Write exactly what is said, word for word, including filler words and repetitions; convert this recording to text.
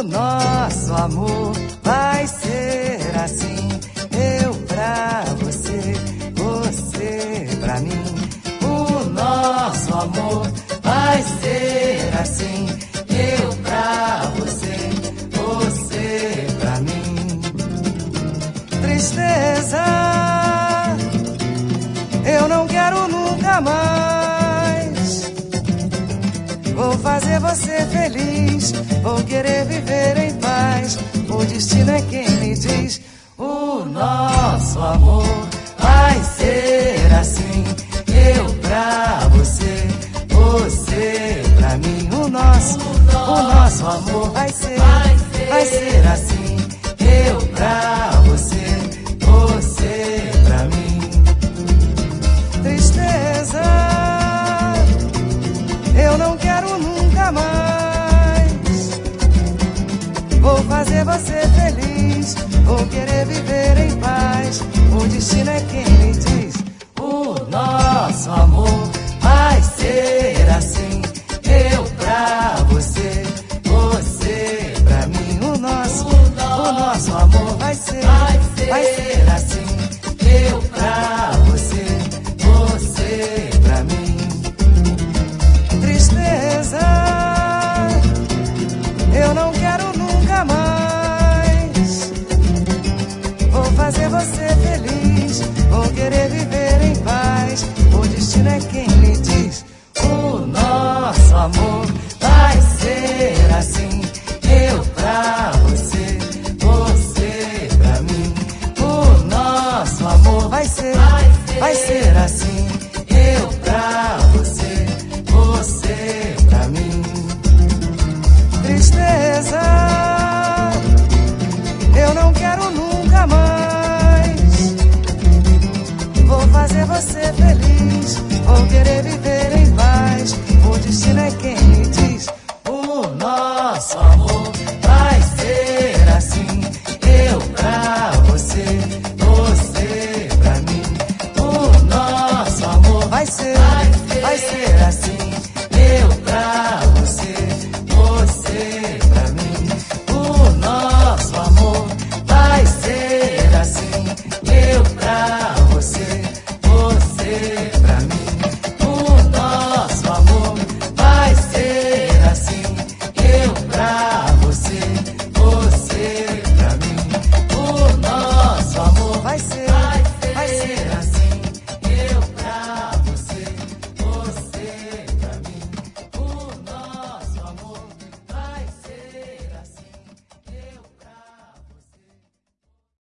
nosso amor vai ser assim. Eu pra você, você pra mim. O nosso amor vai ser assim. Eu pra você, você pra mim. Tristeza, eu não quero nunca mais. Vou fazer você feliz, vou querer viver em paz. O destino é quem me diz. O nosso amor vai ser assim. Eu pra você, você pra mim. O nosso, o nosso amor vai ser, vai ser assim. Eu pra você, você pra mim. Tristeza, eu não quero nunca mais. Vou fazer você feliz, vou querer viver em paz. O destino é quem me diz. O nosso amor vai ser assim. Eu pra você, você pra mim. O nosso, o nosso amor vai ser, vai ser assim. Eu pra você, você pra mim. Tristeza, eu não quero nunca mais. Vou fazer você feliz, vou querer viver em paz. O destino é quem me diz. O nosso amor vai ser assim. Eu pra você, você pra mim. O nosso amor vai ser, vai ser assim. Eu pra você, você pra mim. Tristeza, eu não quero nunca mais. Vou fazer você feliz, vou querer viver em paz. O destino é quem me diz. O nosso amor vai ser assim. Eu pra você, você pra mim. O nosso amor vai ser, vai ser assim.